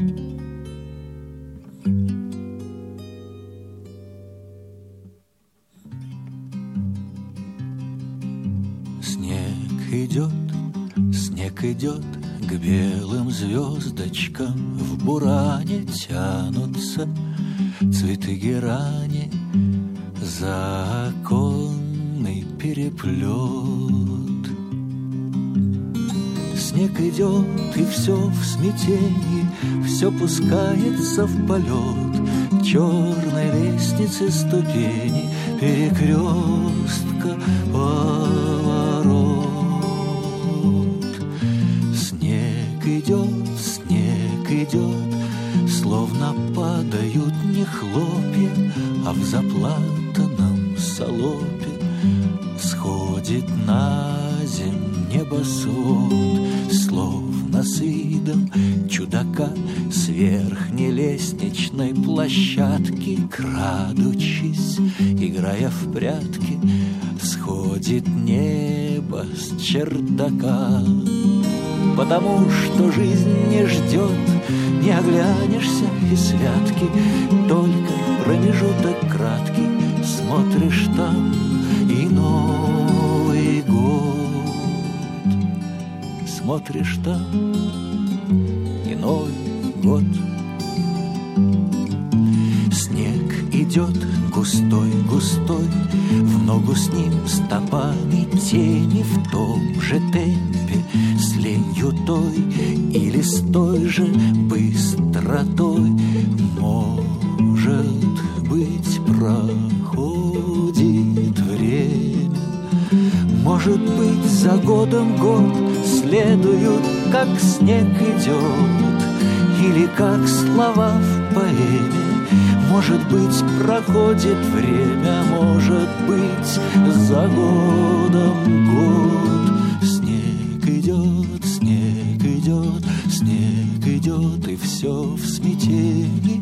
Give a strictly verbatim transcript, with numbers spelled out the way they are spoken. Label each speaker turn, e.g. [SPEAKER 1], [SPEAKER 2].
[SPEAKER 1] Идет, снег идет к белым звездочкам, в буране тянутся цветы герани, за оконный переплет. Снег идет, и все в смятении, все пускается в полет, черной лестницы ступени, перекрестка поворот. Идет, снег идет, словно падают не хлопья, а в заплатанном салопе сходит на земь небосвод, словно с видом чудака с верхней лестничной площадки, крадучись, играя в прятки, сходит небо с чердака. Потому что жизнь не ждет, не оглянешься и святки, только промежуток краткий, смотришь там и Новый год. Смотришь там и Новый год. Снег идет густой-густой, в ногу с ним стопами тени в том же темпе, с ленью той или с той же быстротой. Может быть, проходит время, может быть, за годом год следуют, как снег идет, или как слова в поэме. Может быть, проходит время, может быть, за годом год. Снег идет, снег идет, снег идет, и все в смятении.